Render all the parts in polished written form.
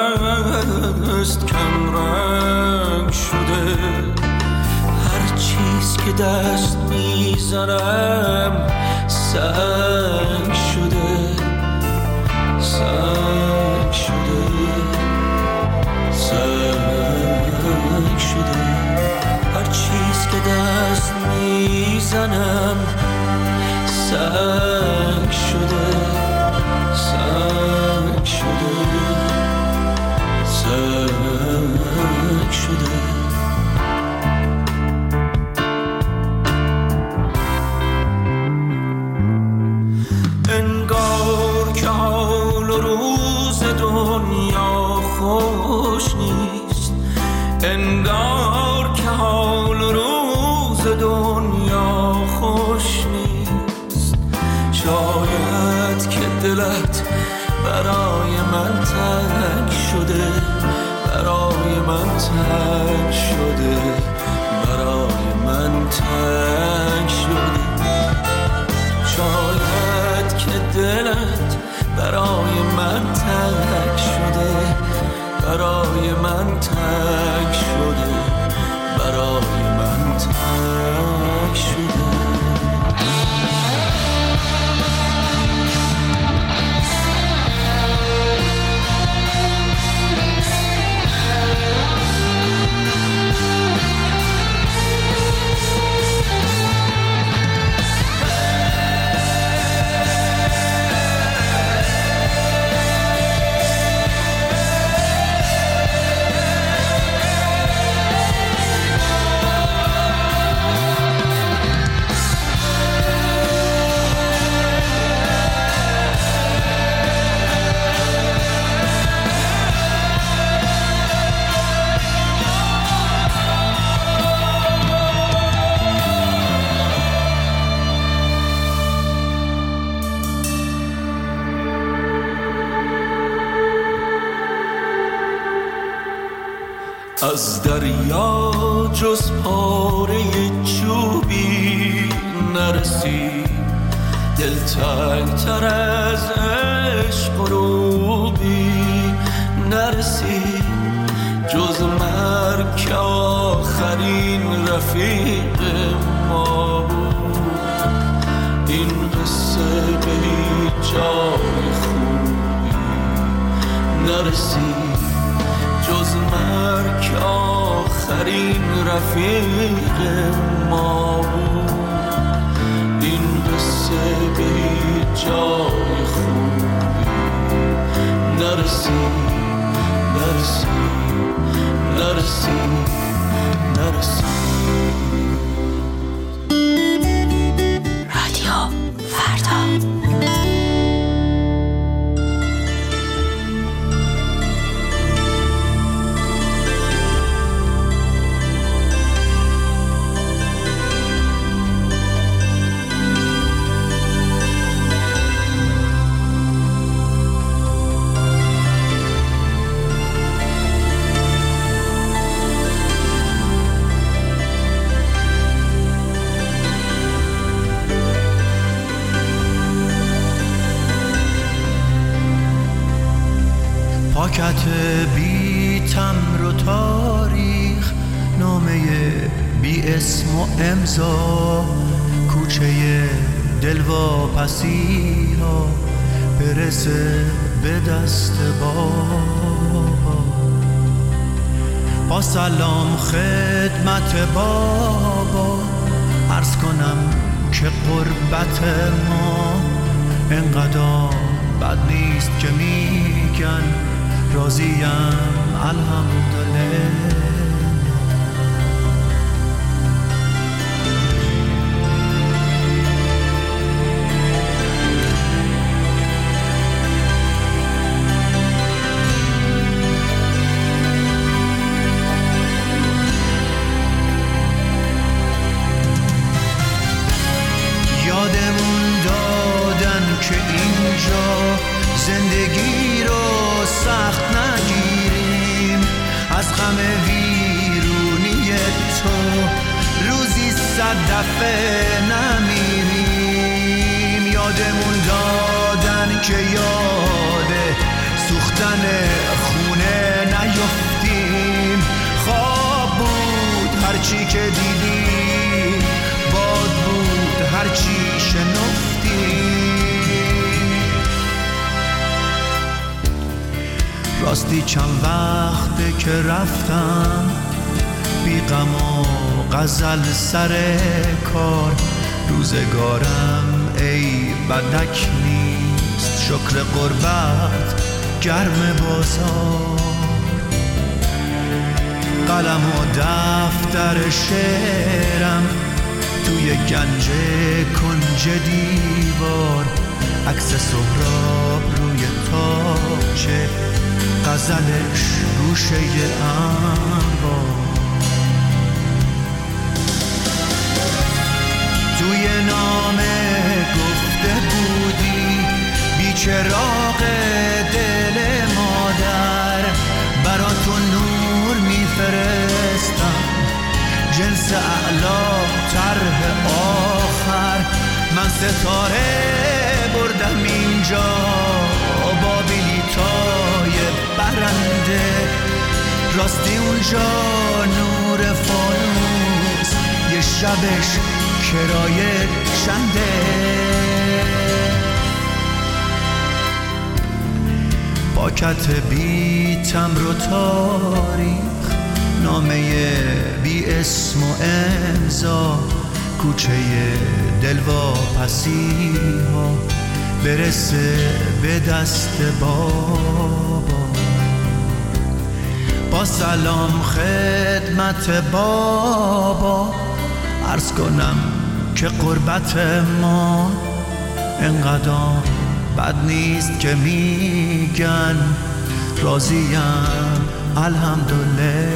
است کم رنگ شده، هر چیز که دست میزنم سنگ شده، سنگ شده، سنگ شده، هر چیز که دست میزنم سنگ شده، سنگ شده، سنگ شده. انگار که حال و روز دنیا خوش نیست، انگار که حال و روز دنیا خوش نیست، شاید که دلت برای من تنگ شده، برای من تنگ شده، برای من تنگ شده، شاید که دلت برای من تنگ شده، برای من تنگ شده، برای من تنگ شده. از دریا جز پاره چوبی نرسید، دلتنگ تر از عشق غروبی نرسید، جز مرگ که آخرین رفیق ما بود، این قصه به هیچ جای خوبی نرسید، جز مرگ که آخرین رفیق ما بود، این قصه به هیچ جای خوبی نرسید، نرسید، نرسید، نرسید. رادیو فردا. پاکت بی تمر و تاریخ، نامه بی اسم و امضا، کوچه دلواپسی ها برسه به دست با سلام خدمت بابا، عرض کنم که قربت ما انقدر بد نیست که میگن راضیم الحمدلله. یادمون دادن که اینجا زندگی رو سخت نگیریم، از غم ویرونی تو روزی 100 دفعه نمیریم. یادمون دادن که یاد سوختن خونه که دیدی باد بود هرچی شنفتی. راستی چند وقته که رفتم بی غم و غزل سر کار، روزگارم ای بدک نیست، شکر غربت گرم بازار. قلم و دفتر شعرم توی گنج کنج دیوار، عکس سهراب روی تاچه، غزلش گوشه انبار. توی نامه گفته بودی بی چراغ دل مادر، برا تو نور میفرستم جنس اعلا طرح آخر. من ستاره بردم اینجا با بلیطای برنده، راستی اونجا نور فانوس یه شبش کرایه چنده. پاکت بی تمر و تاریخ، نامه بی اسم و امضا، کوچه دلواپسی ها برسه به دست بابا. با سلام خدمت بابا عرض کنم که قربت ما انقدر بد نیست که میگن راضیم الحمدلله.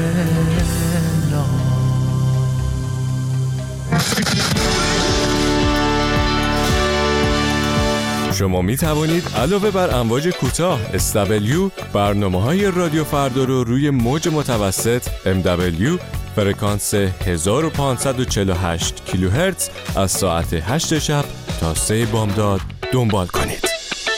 شما می توانید علاوه بر امواج کوتاه SW برنامه‌های رادیو فردا رو روی موج متوسط MW فرکانس 1548 کیلوهرتز از ساعت 8 شب تا 3 بامداد دنبال کنید.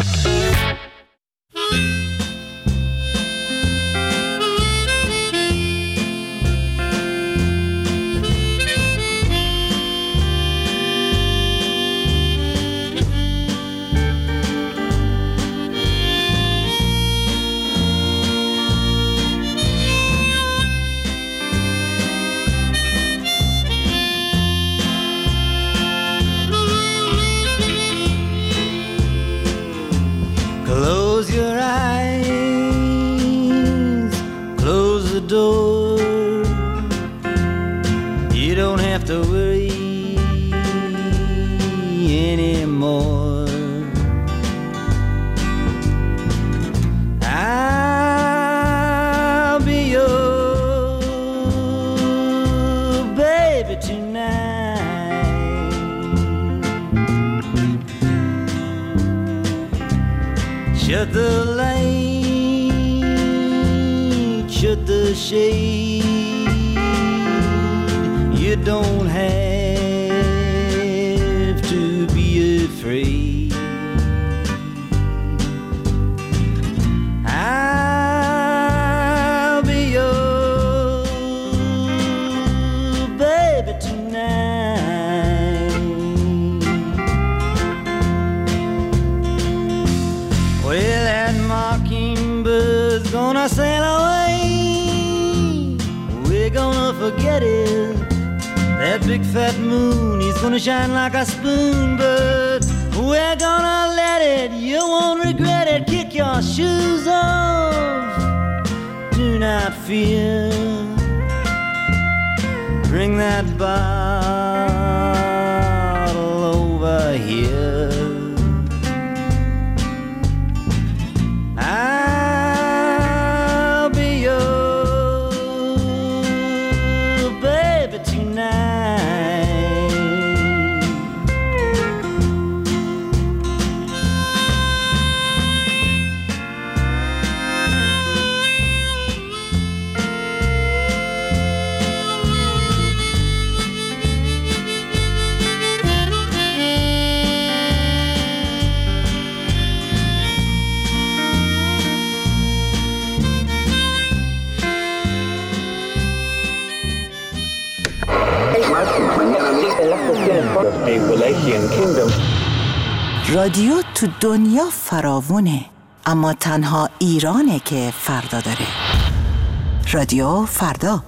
Close your eyes, close the door. You don't have to worry anymore. I'll be your baby tonight. Shut the light, shut the shade. You don't have to be afraid. I'll be your baby tonight. Well, that mockingbird's gonna sail away. We're gonna forget it. That big fat moon, he's gonna shine like a spoon. But we're gonna let it, you won't regret it. Kick your shoes off, do not fear. Bring that bottle over here. I'll be your baby tonight. رادیو تو دنیا فراوونه، اما تنها ایرانه که فردا داره. رادیو فردا.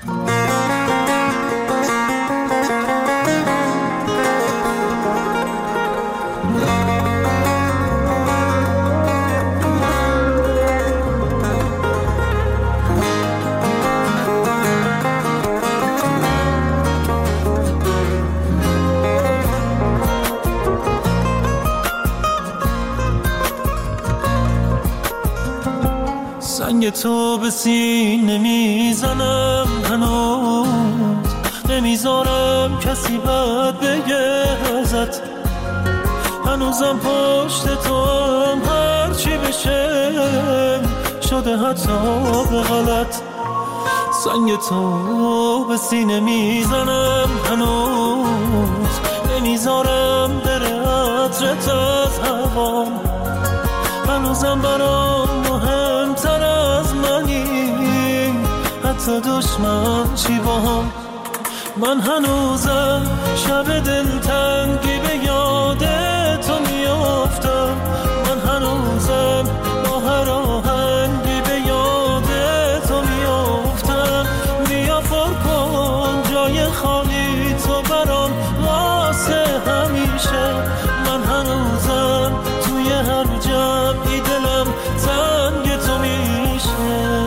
سنگ تو به سینه میزنم، هنوز نمیذارم کسی بد بگه ازت، هنوزم پشت تو هم هرچی بشه شده حتی به غلط. سنگ تو به سینه میزنم، هنوز نمیذارم بره عطرت از هوام، هنوزم برام مهمتر از منی، حتی دشمن چی باهم. من هنوزم شب دلتنگی به یاد تو میافتم، من هنوزم با هر آهنگی به یاد تو میافتم. بیا پر کن جای خالی تو برام واسه همیشه، من هنوزم توی هر جمعی دلم تنگ تو میشه.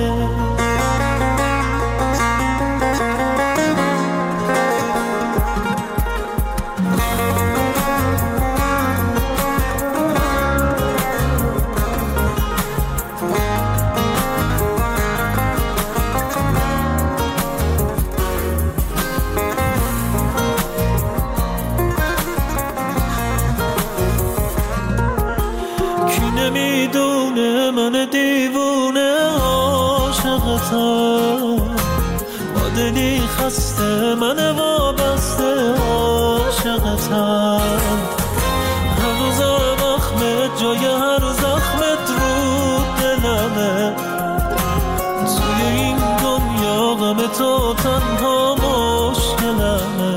نمیدونه من دیوونه عاشقتم، با دلی خسته من وابسته عاشقتم. هنوزم اخمت جای هر زخمت رو دلمه، توی این دنیا غم تو تنها مشکلمه.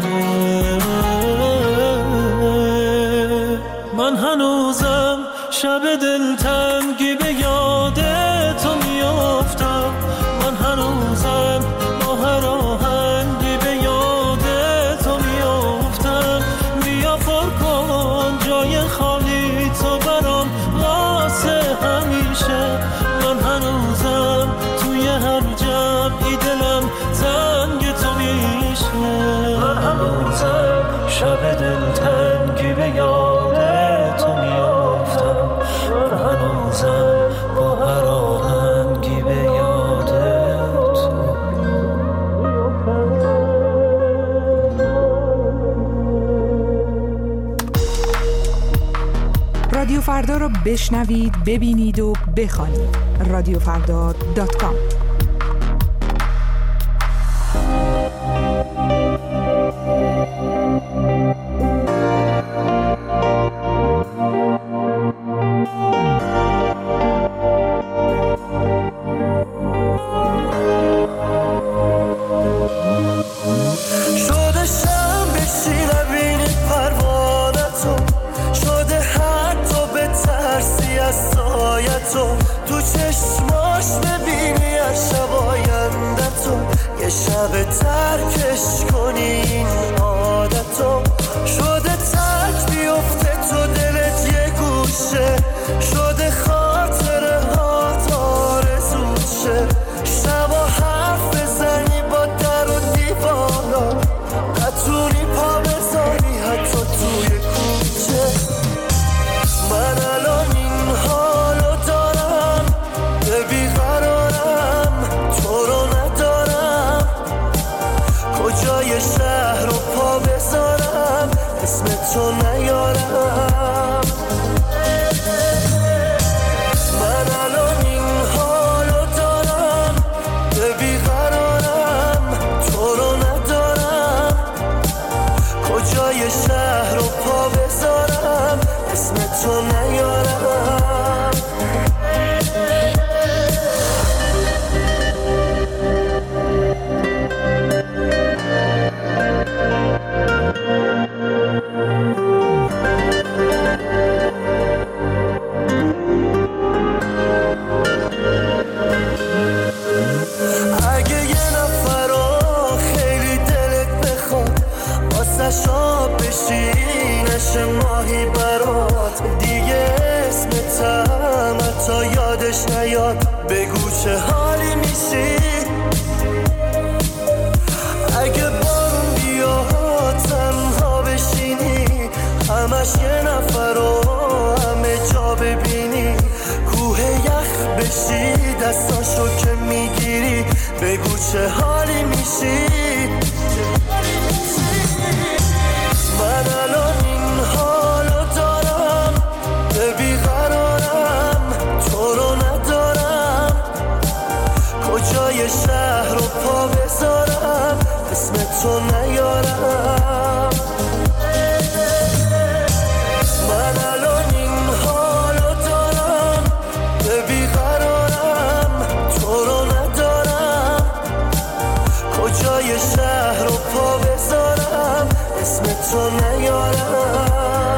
من هنوزم شب دلتنگی به یاد تو میافتم، من هنوزم با هر آهنگی به یاد تو میافتم. بیا پر کن جای خالی تو برام واسه همیشه، من هنوزم توی هر جمعی دلم تنگ تو میشه. من هنوزم شب دلتنگی به یاد تو میافتم، من هنوزم با هر آهنگی به یاد تو. رادیو فردا رو بشنوید، ببینید و بخوانید. رادیوفردا.com. تو چشماش ببینی از شب آیندتو، یه شب ترکش کنی این عادتو. شده ترک بیفته تو دلت یه گوشه، شده خاطره ها آرزوت شه. شبا حرف بزنی با در و دیوارا، نتونی پا بزنی حتی توی کوچه. من الان این حالو دارم، به بیقرارم، تو رو ندارم. کجای شهر رو پا بذارم، اسم تو نیارم. من الان این حالو دارم، به بیقرارم، تو رو ندارم. کجای شهر رو پا بذارم، اسم تو نیارم. تا یادش نیاد بگو چه حالی میشی. اگه بارون بیاد تنها بشینی، همش یه نفر رو همه جا ببینی، کوه یخ بشی دستاشو که میگیری، بگو چه حالی میشی. من الان این حالو دارم، به بیقرارم، تو رو ندارم، کجای شهر رو پا بذارم، اسم تو نیارم. من الان این حالو دارم، به بیقرارم، تو رو ندارم، کجای شهر رو پا بذارم، اسم تو نیارم.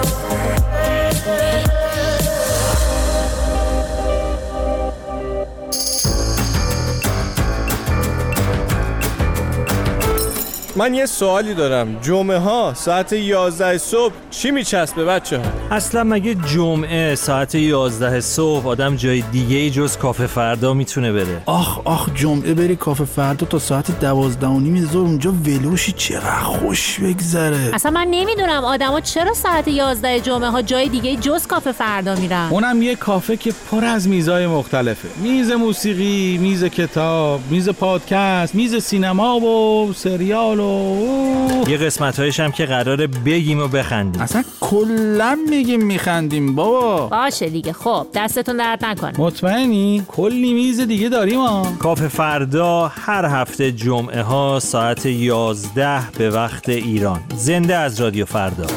من یه سوالی دارم. جمعه ها ساعت 11 صبح چی میچسبه بچه ها؟ اصلا مگه جمعه ساعت 11 صبح آدم جای دیگه جز کافه فردا میتونه بره؟ آخ جمعه بری کافه فردا تا ساعت 12:30 ظهر اونجا ولوشی، چقدر خوش بگذره. اصلا من نمیدونم آدما چرا ساعت 11 جمعه ها جای دیگه جز کافه فردا میرن. اونم یه کافه که پر از میزای مختلفه، میز موسیقی، میز کتاب، میز پادکست، میز سینما و سریال و یه قسمت‌هایش هم که قراره بگیم و بخندیم. اصلا کلا میگیم میخندیم بابا. باشه دیگه، خب دستتون درد نکنه. مطمئنی؟ کلی میز دیگه داریم ها. کافه فردا هر هفته جمعه ها ساعت 11 به وقت ایران. زنده از رادیو فردا.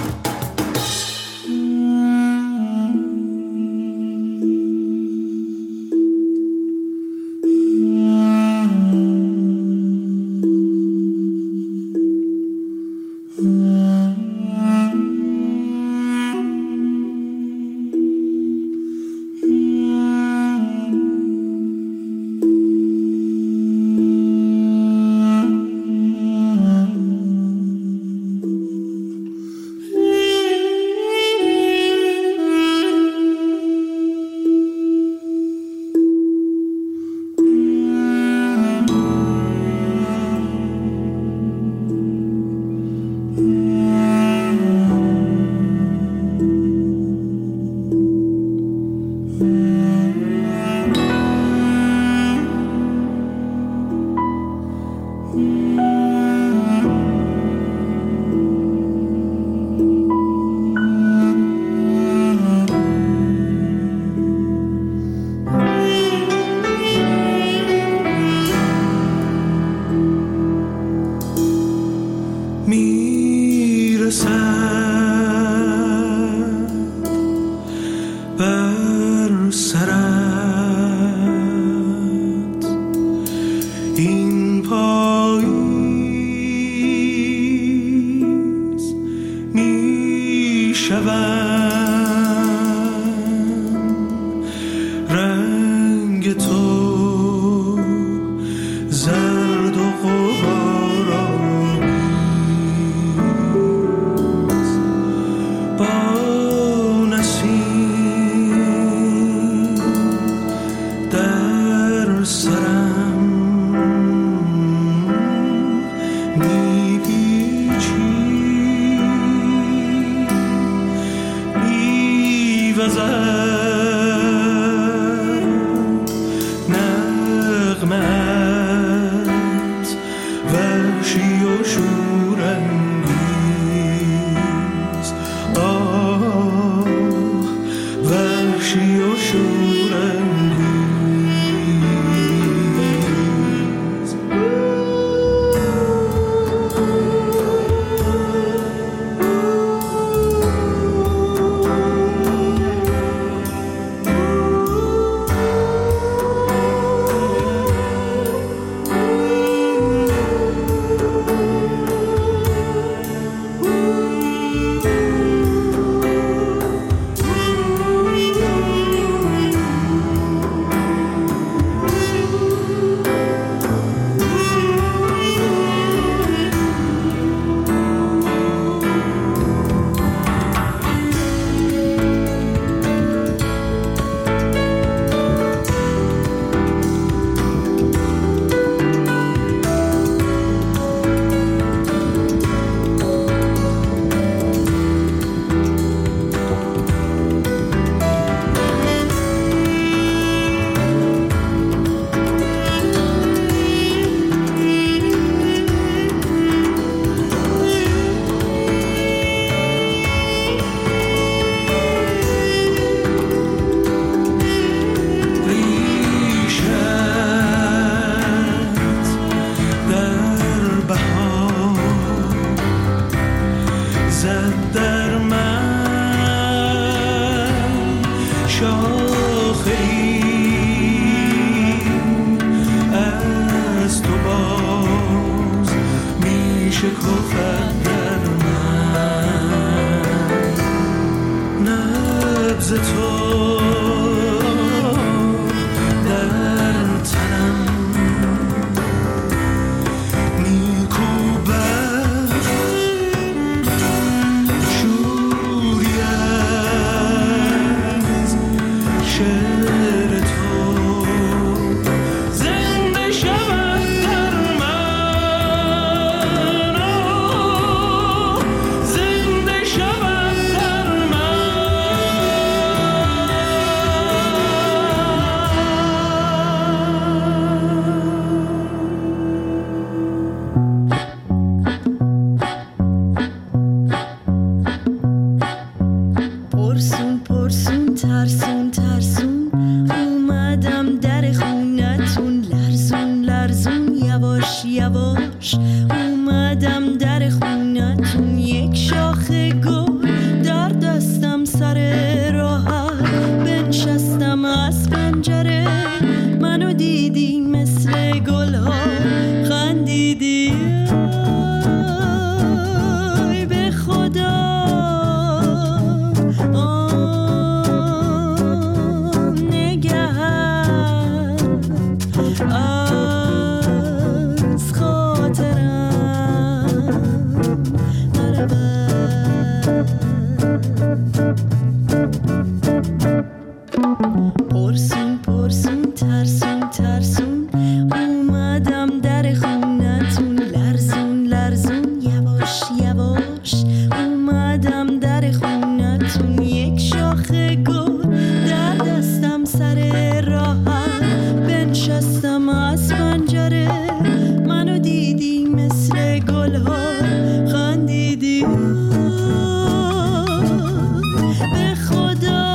بر سرت این پاییز می شوم رنگ تو زرد و غبارآمیز با نسیم در سرم میپیچی میوزد نغمت وحشی و شورانگیز وحشی و شورانگیز یواش اومدم در خونتون، یک شاخه گل در دستم سر راحت بنشستم از پنجره، منو دیدی مثل گل ها خندیدی، آی به خدا پرسون پرسون ترسون ترسون اومدم در خونتون، لرزون لرزون یواش یواش اومدم در خونتون، یک شاخه گل در دستم سر راحت بنشستم از پنجره، منو دیدی مثل گل ها خندیدی، به خدا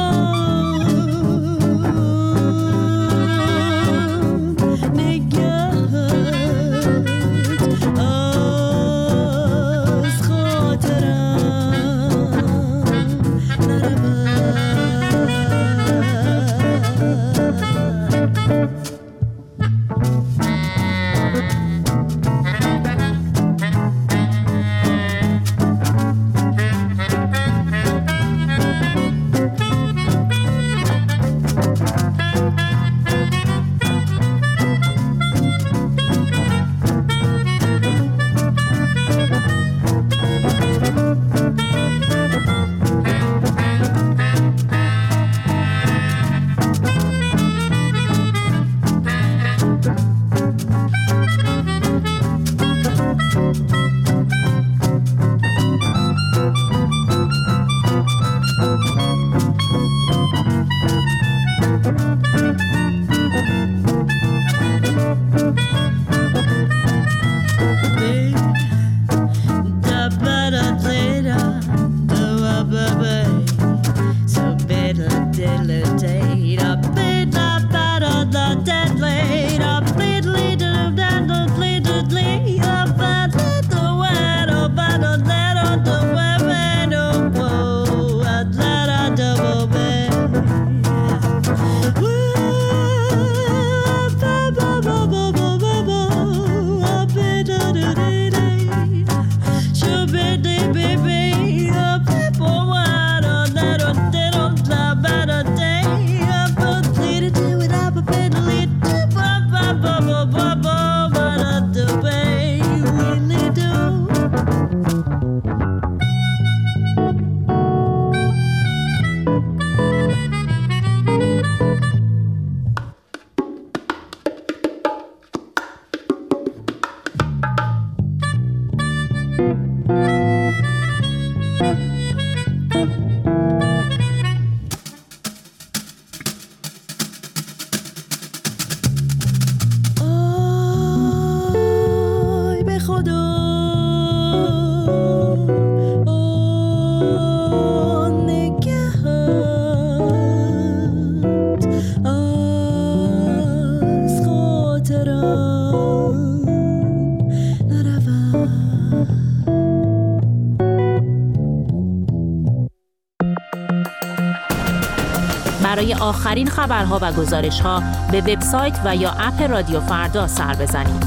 برای آخرین خبرها و گزارش‌ها به وبسایت و یا اپ رادیو فردا سر بزنید.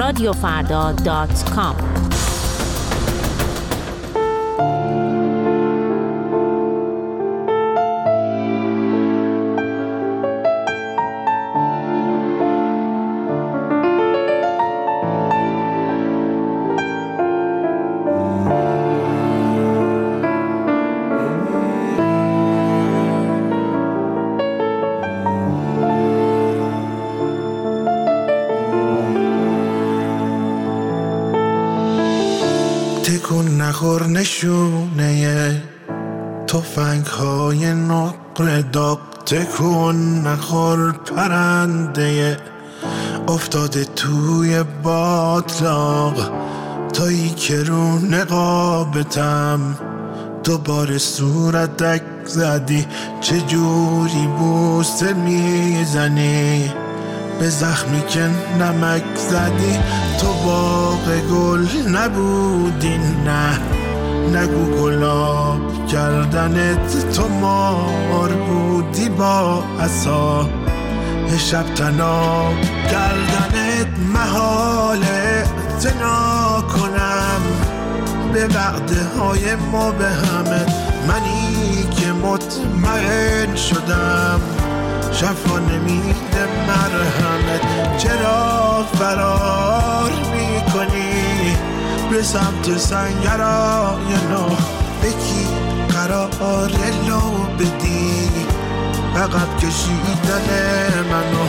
radiofarda.com. تکون نخور نشونه تفنگ های نقر داغ، تکون نخور پرنده افتاده توی باطلاق، تایی که رو نقابتم دوباره صورتک زدی، چجوری بوسه میزنی به زخمی که نمک زدی. تو باغ گل نبودی، نه نگو گلاب کردنت. تو مار بودی با عصا شب تناب کردنت. محاله اعتنا کنم به وعده های ما به همه. منی که مطمئن شدم شفا نمیده مرهمت. چرا فرار میکنی به سمت سنگرای نو؟ بکی قرار لو بدی عقب کشیدن منو.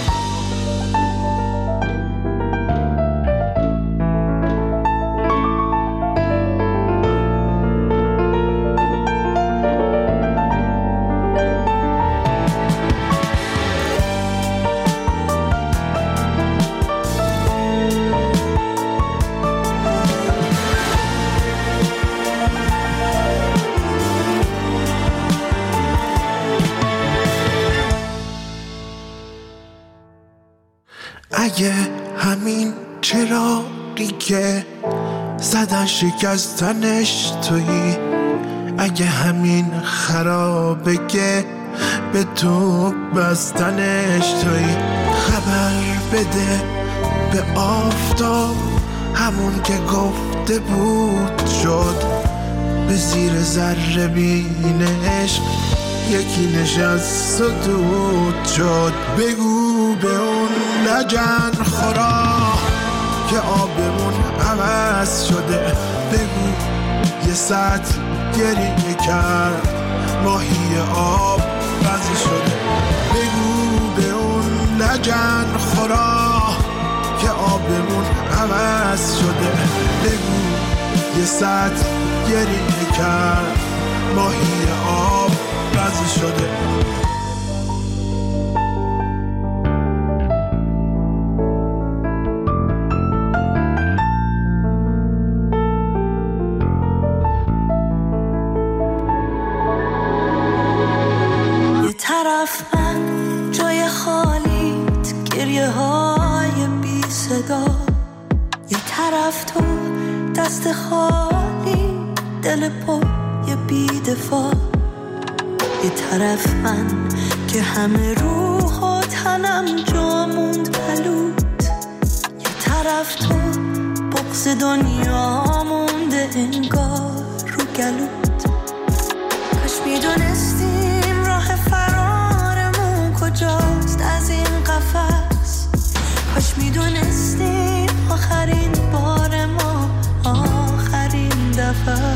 اگه همین چراغی که زدن شکستنش تویی، اگه همین خرابه که به تو بستنش تویی، خبر بده به آفتاب همون که گفته بود شد. به زیر ذره بینش یکی نشست و دود شد. بگو به اون لجن خورا که آبمون عوض شده. بگو یه سطل گریه کرد ماهی آب بزی شده. بگو به اون لجن خورا که آبمون عوض شده. بگو یه سطل گریه کرد ماهی آب بزی شده. جای خالیت گریه های بی صدا، یه طرف تو دست خالی دل پای بی دفاع، یه طرف من که همه روح و تنم جا موند پلوت، یه طرف تو بغض دنیا مونده انگار رو گلوت. کاش میدونستیم راه فرارمون کجاست از این قفس، کاش میدونستیم آخرین بار ما آخرین دفعه.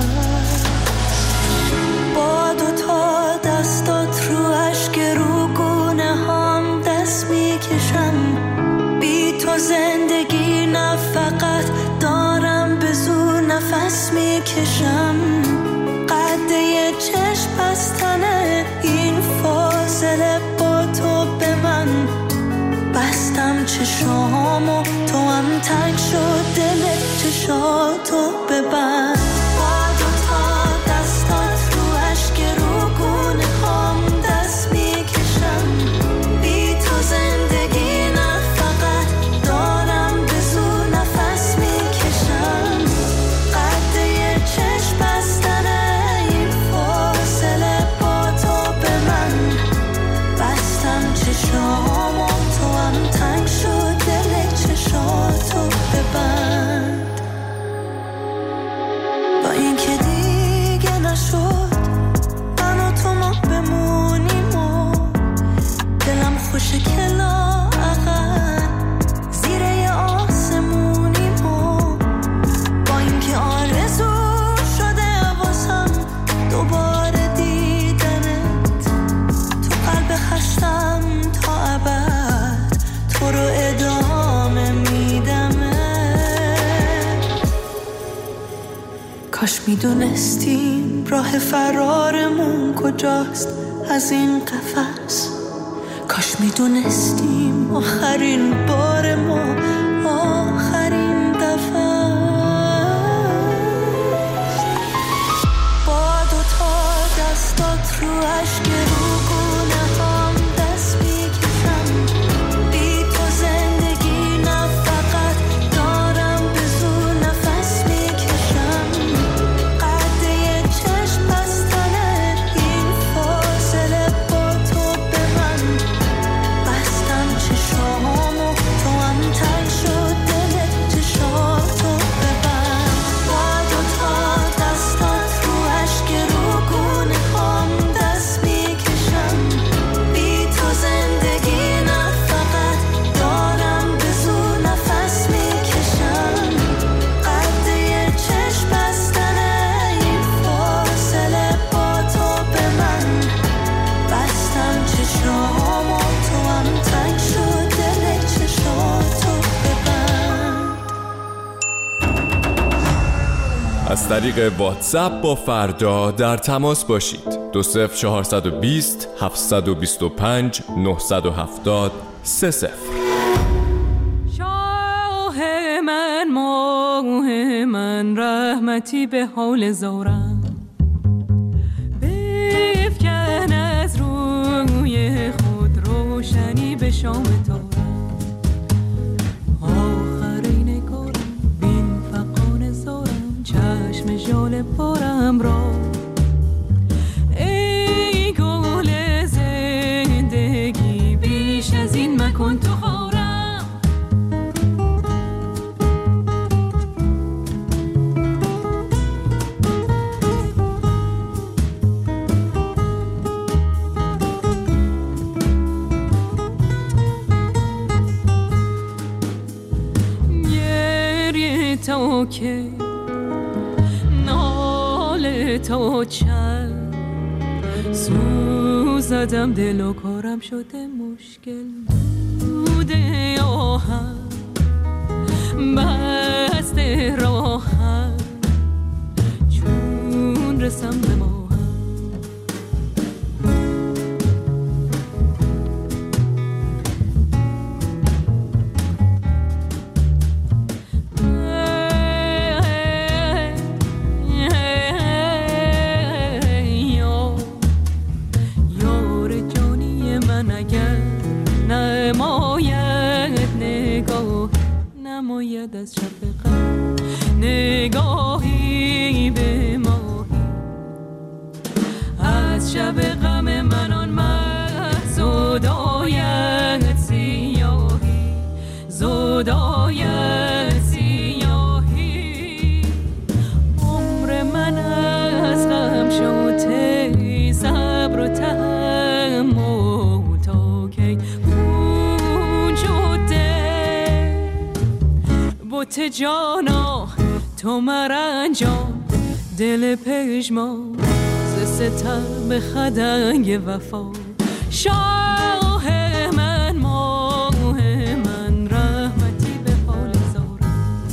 با دوتا دستات رو اشک رو گونه هم دست میکشم، بی تو زندگی نه فقط دارم به زور نفس میکشم. قده چشم بستنه این فاصله با تو به من، بستم چشامو تو هم تنگ شد دل چشاتو ببند. با دوتا دستات رو اشک رو گونه هم دست میکشم، بی تو زندگی نه فقط دارم به زور نفس میکشم. قده چشم بستنه این فاصله با تو به من، بستم چشامو تو هم تنگ شد دل چشاتو ببند. با اینکه دیگه نشد من و تو ما بمونیم و دلم خوشه که لااقل زیر یه آسمونیم و با اینکه آرزو شده واسم دوباره دیدنت، تو قلب خستم تا ابد تو رو ادامه میدمه. کاش میدونستیم راه فرارمون کجاست از این قفس، کاش میدونستیم آخرین بار ما آخرین دفعه. با دوتا دستات رو اشک رو گونه هم دست میکشم، بی تو از طریق واتساپ با فردا در تماس باشید. 20420 725 970 30. شاه من ماه من رحمتی به حال زارم، بفکن از روی خود روشنی به شام تارم. آخرین کارم بین فقان زارم، چشم ژاله پارم را. ای گل زندگی بیش از این مکن تو خارم. تو که ناله تو چند سوزدم، دل و کارم شده مشکل بوده آهم، بسته راهم چون رسم به ماهم. نماید از شب غم نگاهی به ماهی، از شب غم من آن زداید سیاهی، زداید سیاهی. عمر من از غم شده صبر و تحمل تا کی بوت جانا تو مرنجان، دل پژمان ز ستم خدنگ وفا. شاه من ماه من رحمتی به حال زارم.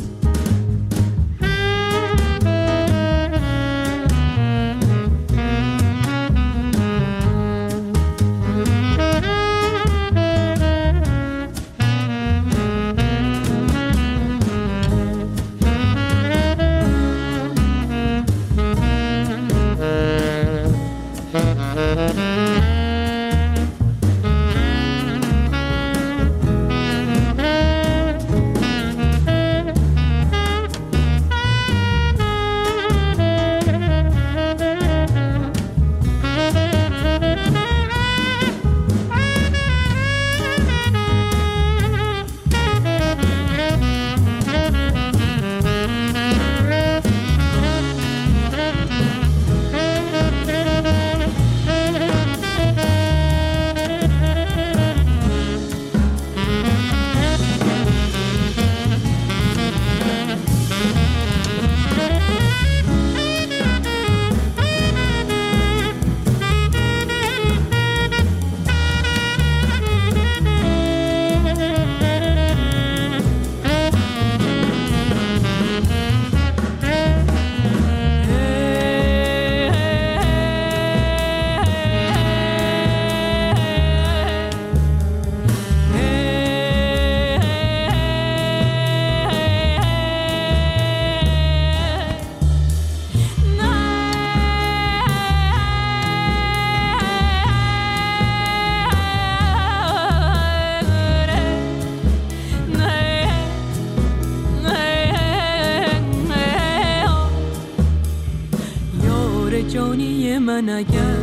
جانی من اگر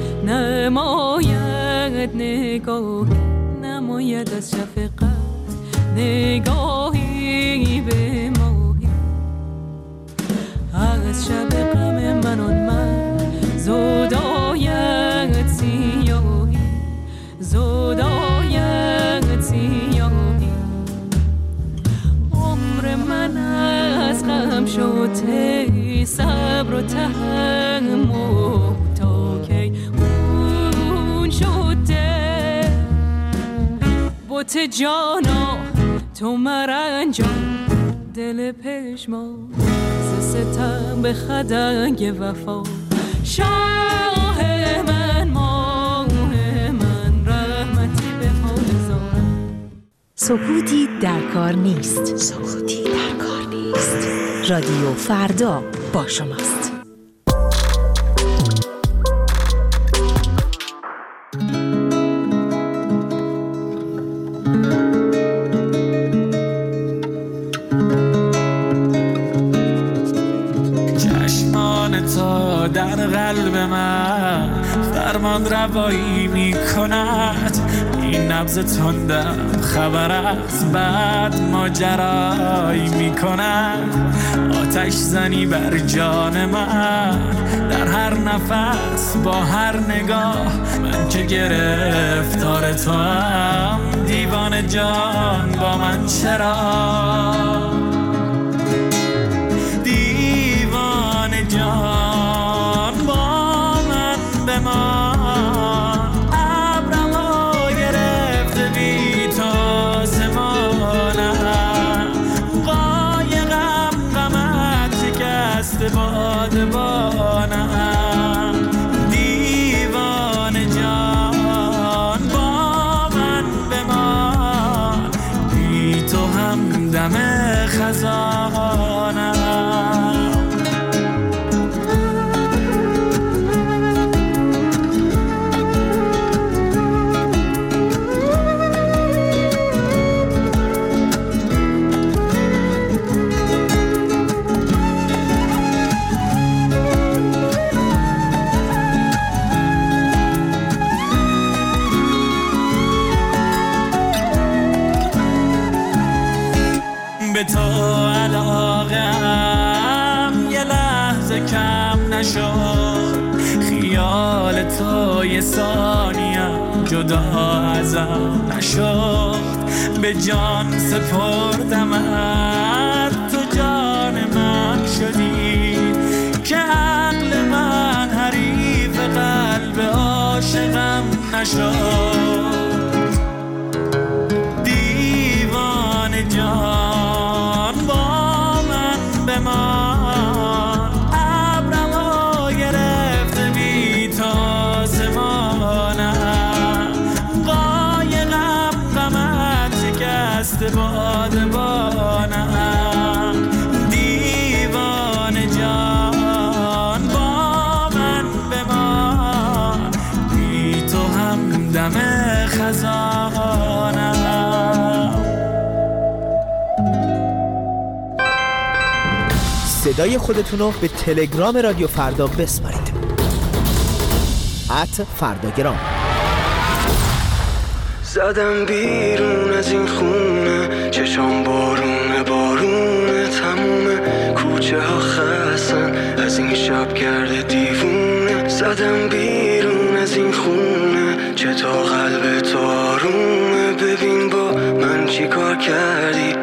نماید نگاه، نماید از شفقت نگاهی به ماهی، از شب غم من آن من زداید سیاهی، زداید سیاهی. عمر من از غم شده صبر و تحمل تا کی اون شده بوت جانا تو مرنجان، دل پژمان ز ستم به خدنگ وفا شاه من ماه من رحمتی به حال زارم. سکوتی در کار نیست. سکوتی در کار نیست. رادیو فردا با شماست. در قلب من فرمان روایی می کند، این نبض تندم خبر از بعد ماجرایی می کند. آتش زنی بر جان من در هر نفس با هر نگاه، من که گرفتار تو هم دیوانه جان با من چرا دیوانه جان با من بمان. ابرها گرفته بی تا زمانم، قایقم غمت شکسته بادبانم. دیوانه جان با من بمان، بی تو هم دم خزانم. به تو علاقم یه لحظه کم نشد، خیال تو یه ثانیم جدا ازم نشد. به جان سپردمت تو جان من شدی، که عقل من حریف قلب عاشقم نشد. دیوانه جان با من بمان، ابرها گرفته بی تا زمانم. قایقم غمت شکسته بادبانم. دیوانه جان با من بمان، بی تو هم دم خزانم. صدای خودتونو به تلگرام رادیو فردا بسپارید. @فرداگرام. زدم بیرون از این خونه، چشام بارونه بارونه تمومه، کوچه ها خستن از این شب کرده دیوونه. زدم بیرون از این خونه، چه تا قلب تو آرومه، ببین با من چی کار کردی.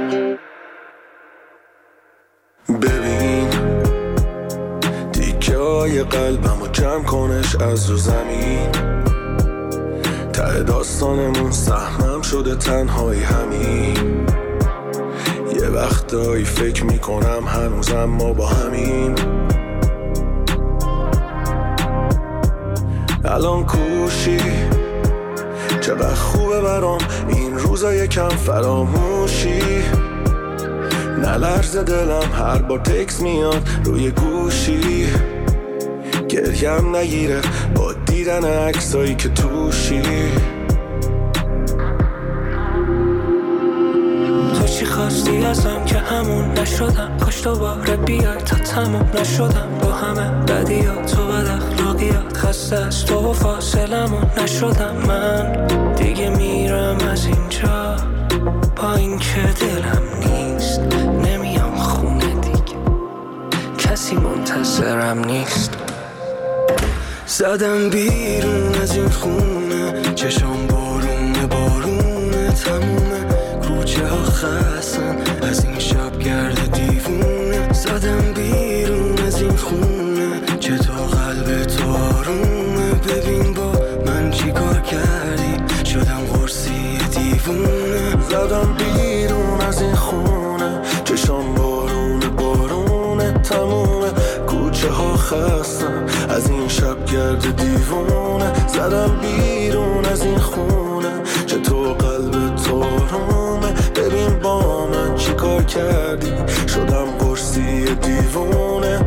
ببین دیگه های قلبمو جمع کنش از رو زمین، ته داستانمون سهمم شده تنهایی همین. یه وقتایی فکر میکنم هنوزم ما با همین. الان کوشی چقدر خوبه برام این روزا یکم فراموشی. نلرز دلم هر بار تکس میاد روی گوشی، گریم نگیره با دیدن عکسایی که توشی. تو چی خواستی ازم که همون نشدم، کاش دوباره بیای تا تموم نشدم با همه بدیات و بد اخلاقیات. خسته از تو و فاصلمون نشدم من، دیگه میرم از اینجا با این که دلم نیست. نمیام خونه دیگه، کسی منتظرم نیست. زدم بیرون از این خونه، چشام بارونه بارونه تمومه، کوچه ها خستن از این شب گرده دیوونه. زدم بیرون از این خونه، چه تا قلب تو آرومه، ببین با من چی کار کردی، شدم قرصی دیوونه. زدم بیرون از این خونه، چشام خستم از این شب گرد دیوونه، زدم بیرون از این خونه چطور قلب تو آرومه. ببین با من چی کار کردی، شدم قرصی دیوونه.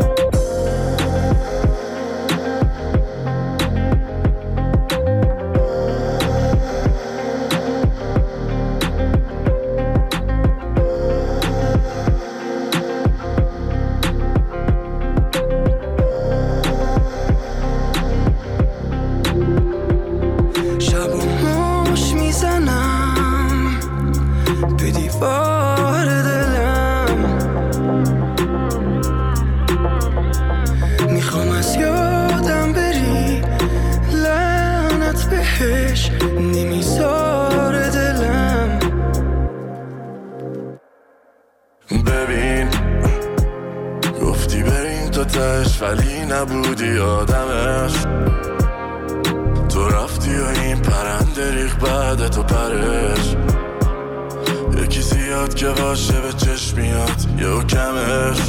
ولی نبودی آدمش، تو رفتی و این پرنده ریخ بعد تو پرش. یکی زیاد که باشه به چشم میاد یا کمش.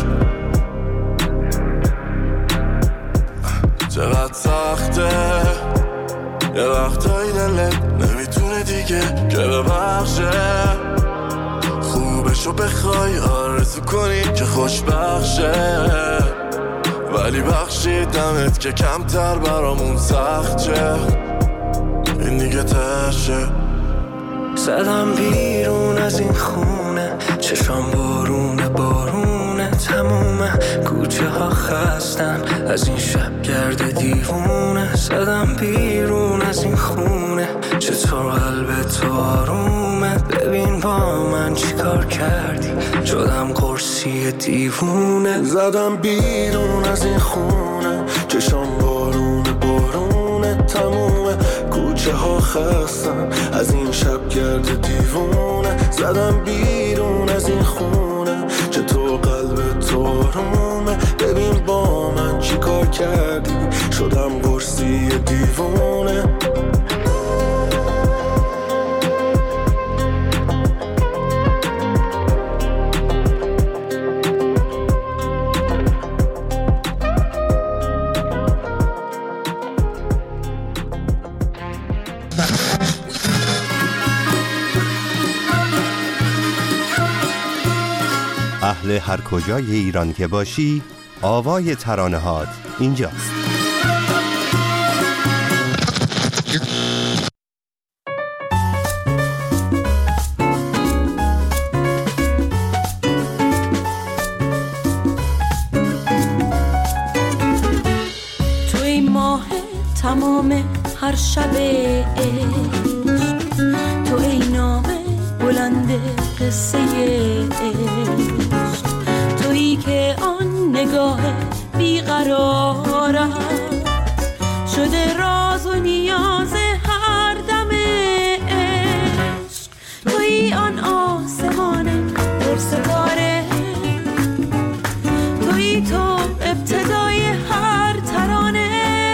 چقدر سخته یه وقتایی دلت نمیتونه دیگه که ببخشه. خوبشو بخوای آرزو کنی که خوشبخشه، ولی بخشیدمت که کمتر برامون سخت شه. این دیگه تشه. زدم بیرون از این خونه، چشام بارونه بارونه تمومه. کوچه ها خستن از این شب گرد دیوونه. زدم بیرون از این خونه چطور قلب تو آرومه. ببین با من چی کار کردی، شدم قرصی دیوونه. زدم بیرون از این خونه چشام بارونه بارونه تمومه. کوچه ها خستن از این شب گرد دیوونه. زدم بیرون از این خونه چطور قلب تو آرومه. ببین با من چی کار کردی، شدم قرصی دیوونه. اهل هر کجای ایران که باشی، آوای ترانه‌هات اینجاست. توی ماه تمام هر شب عشق، توی نامه بلند قصه عشق، تویی که آن نگاه بیقرارم شده راز و نیاز هر دم عشق. تویی آن آسمان پر ستاره، تویی تو ابتدای هر ترانه،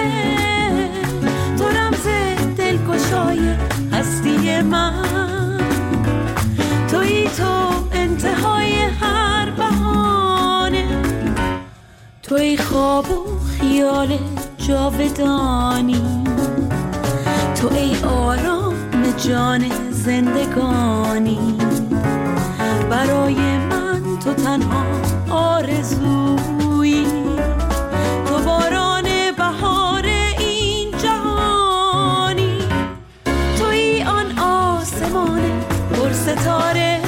تو رمز دلگشای هستی من، تویی تو انتهای هر بهانه، توی خواب و خیال جاودانی، تو ای آرام جان زندگانی. برای من تو تنها آرزویی، تو باران بهار این جهانی، توی آن آسمان پر ستاره،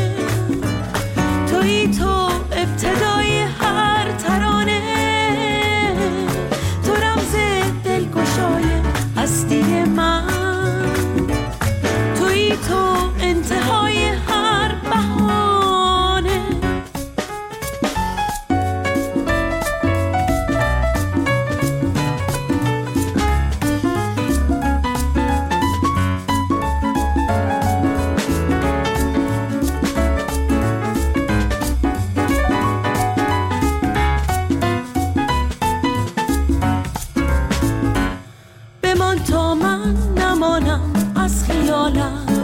توی تو ابتدای هر ترانه، تو رمز دلگشای هستی من، توی تو انتهای هر بهانه. بمان تا من نمانم از خیالت،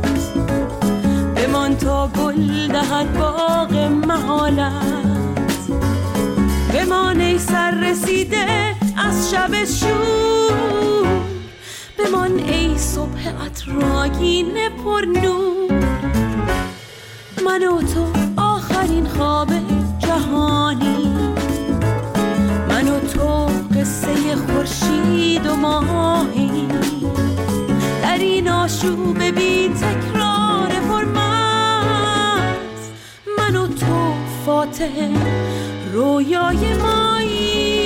بمان تا گل دهد باغ محالت، بمان ای سر رسیده از شب شور. بمان ای صبح عطرآگین پر نور، من و تو آخرین خواب جهانی، من و تو قصه خورشید و ماهی، در این آشوب بی تکرار پرمرز، من و تو فاتح رویای مایی.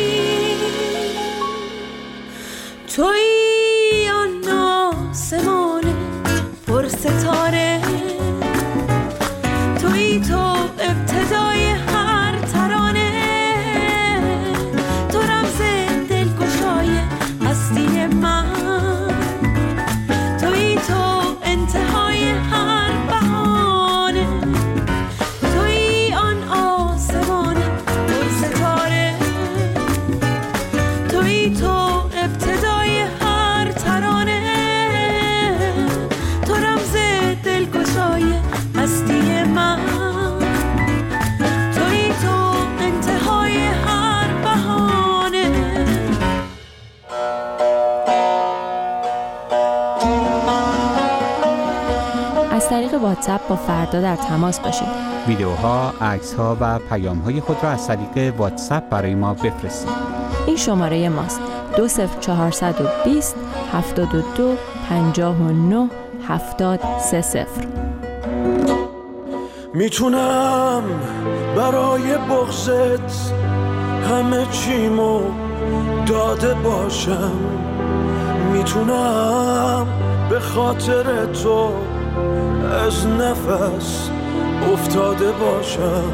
تویی آن آسمان پر ستاره، تویی تو ابتدای هر ترانه، تو رمز دلگشای هستی من، تویی تو انتهای هر بهانه، تویی آن آسمان پر ستاره، تویی تو ابتدای هر ترانه، تو رمز دلگشای هستی من، تویی تو انتهای هر بهانه. از طریق واتساپ با فردا در تماس باشید. ویدیوها، عکس‌ها و پیام‌های خود را از طریق واتساپ برای ما بفرستید. این شماره ماست: 20420 72 59 730. میتونم برای بغضت همه چیمو داده باشم، میتونم به خاطر تو از نفس افتاده باشم،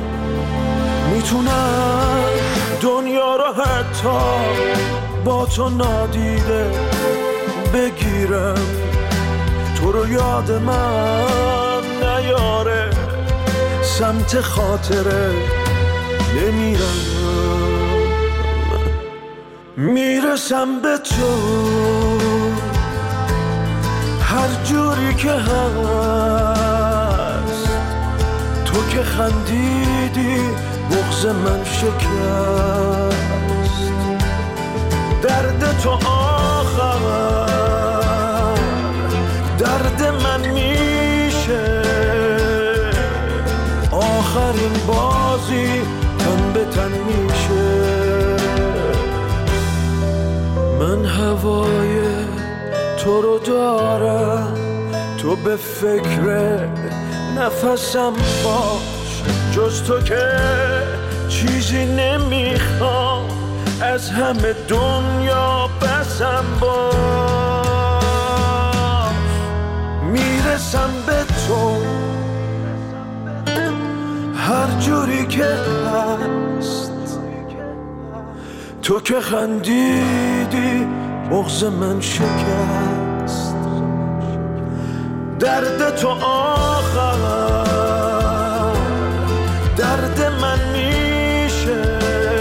میتونم دنیا رو حتی با تو نادیده بگیرم، تو رو یاد من نیاره، سمت خاطره نمیرم، میرسم به تو هر جوری که هست، تو که خندیدی بغض من شکست، درد تو آخر درد من میشه، آخرین بازی تن به تن میشه، من هوای تو رو دارم، تو به فکر نفسم باش، جز تو که چیزی نمیخوام، از همه دنیا بسم باش، میرسم به تو هر جوری که هست، تو که خندیدی بغض من شکست، درد تو آخر درد من میشه،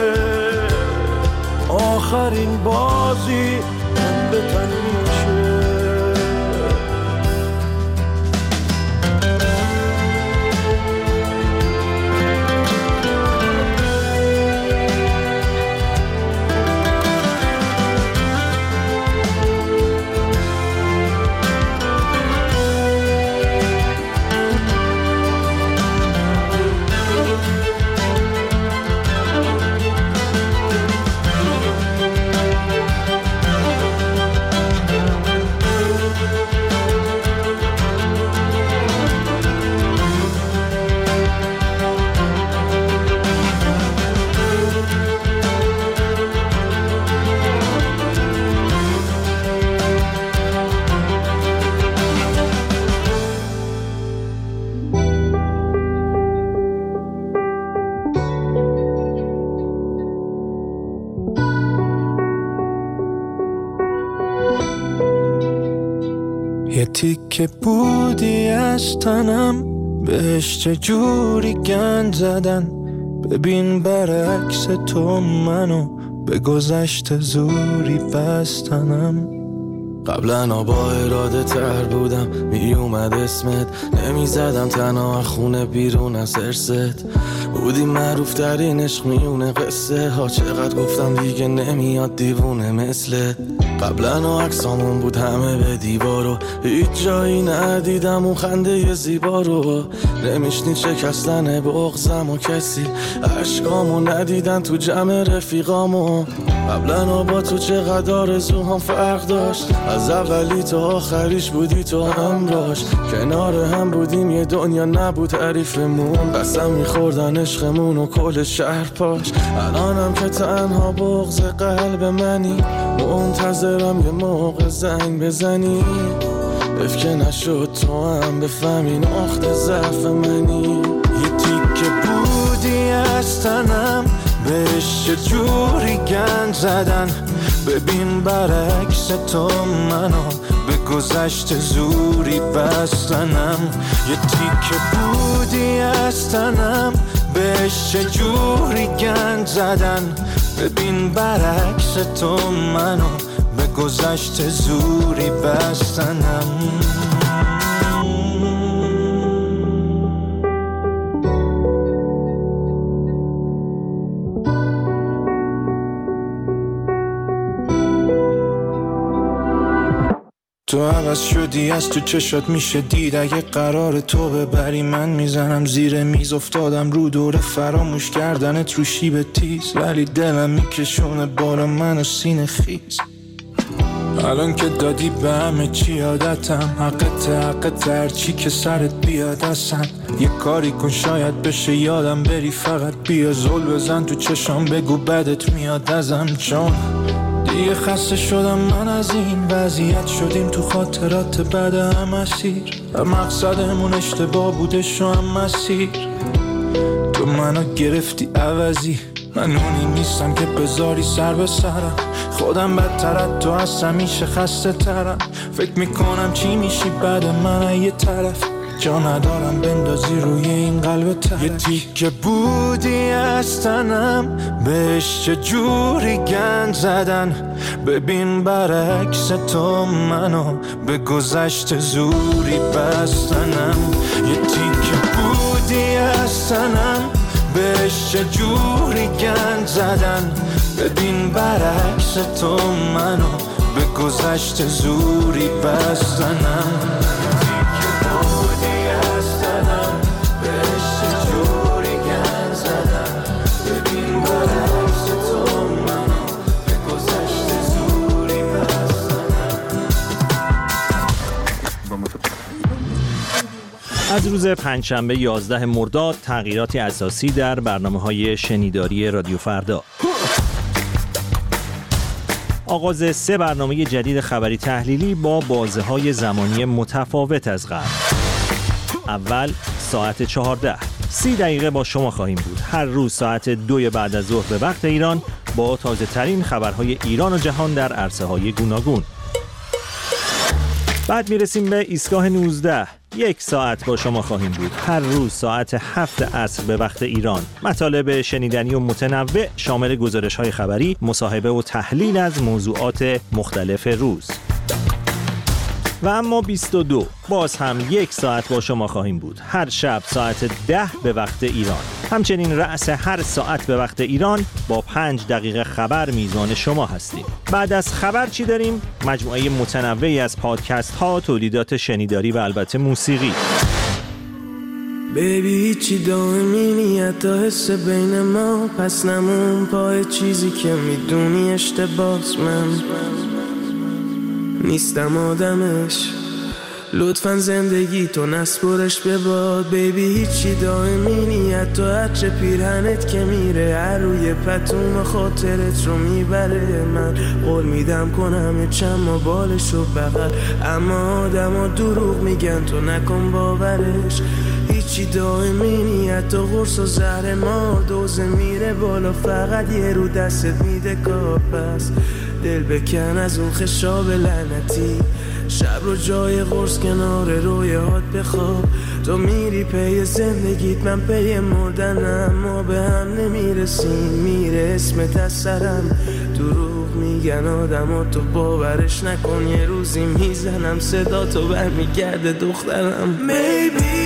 آخرین بازی تن به تن میشه. یه تیکه بودی از تنم، بهش چجوری گند زدن، ببین برعکس تو منو به گذشته زوری بستنم، قبلا با اراده تر بودم، می اومد اسمت، نمی زدم تنها خونه بیرون از ارست. بودی معروف ترین عشق میونه قصه ها، چقدر گفتم دیگه نمیاد دیوونه مثلت. قبلا عکسامون بود همه به دیوارو، هیچ جایی ندیدم اون خنده زیبا رو. نمیشنید شکستن بغضم و کسی، عشقامو ندیدن تو جمع رفیقامو. قبلا با تو چقدر آرزوهام فرق داشت، از اولی تا آخریش بودی تو همراش. کنار هم بودیم یه دنیا نبود تعریفمون، قسم میخوردن عشقمون و کل شهر پاش. الانم که تنها بغض قلب منی، منتظرم یه موقع زنگ بزنی. حیف که نشد تو هم بفهمی نقطه ضعف منی. یه تیکه بودی از تنم، بهش یه جوری گند زدن. ببین برعکس تو منو به گذشت زوری بستنم. یه تیکه بودی از تنم، بهش یه جوری گند زدن. ببین برعکس تو منو به گذشت زوری بستنم. تو عوض شدی، از تو چشات میشه دید. اگه قرار تو ببری من میزنم زیر میز. افتادم رو دوره فراموش کردنت رو شیب تیز، ولی دلم میکشونه بالا منو سینه خیز. الان که دادی به همه چی عادتم، حقت هرچی که سرت بیاد اصلا. یه کاری کن شاید بشه یادم بری، فقط بیا زل بزن تو چشام بگو بدت میاد ازم. چون دیگه خسته شدم من از این وضعیت، شدیم تو خاطرات بعد هم اسیر. مقصدمون اشتباه بوده شو هم مسیر. تو منو گرفتی عوضی، من اونی نیستم که بذاری سر به سرم. خودم بدتر تو از همیشه خسته ترم. فکر میکنم چی میشی بعد من یه طرف، جا ندارم بندازی روی این قلب طرف. یه تیکه بودی از تنم، بهش چه جوری گند زدن. ببین برعکس تو منو به گذشت زوری بستنم. یه تیکه بودی از تنم، بهش چه جوری گند زدن. ببین برعکس تو منو به گذشت زوری بستنم. از روز پنجشنبه 11 مرداد تغییراتی اساسی در برنامه‌های شنیداری رادیو فردا. آغاز 3 برنامه جدید خبری تحلیلی با بازه‌های زمانی متفاوت از قبل. اول ساعت 14 30 دقیقه با شما خواهیم بود. هر روز ساعت 2 بعد از ظهر به وقت ایران با تازه ترین خبرهای ایران و جهان در عرصه‌های گوناگون. بعد میرسیم به ایستگاه 19. 1 ساعت با شما خواهیم بود. هر روز ساعت 7 عصر به وقت ایران. مطالب شنیدنی و متنوع شامل گزارش‌های خبری، مصاحبه و تحلیل از موضوعات مختلف روز. و اما 22 باز هم 1 ساعت با شما خواهیم بود. هر شب ساعت 10 به وقت ایران. همچنین رأس هر ساعت به وقت ایران با 5 دقیقه خبر میزبان شما هستیم. بعد از خبر چی داریم؟ مجموعه متنوعی از پادکست ها، تولیدات شنیداری و البته موسیقی. بیبی هیچی دائمی نیت تا حس بین ما، پس نمون پای چیزی که میدونی اشتباس. من نیستم آدمش، لطفاً زندگی تو نسپرش به باد. بیبی هیچی دائمی نیت تا هرچه پیرهنت که میره، هر روی پتوم خاطرت رو میبره. من قول میدم کنم چما بالش رو بغل، اما آدم ها دروغ میگن تو نکن باورش. هیچی دائمی نیت تا قرص و زهر ما، دوزه میره بالا فقط یه رو دستت میده کار. پس دل بکن از اون خشاب لعنتی، شب رو جای قرص کنار رویات بخواب. تو میری پی زندگیت، من پی مردنم، ما به هم نمیرسیم، میره اسمت از سرم، دروغ میگن آدم تو باورش نکن، یه روزی میزنم صدا تو برمیگرده دخترم. Maybe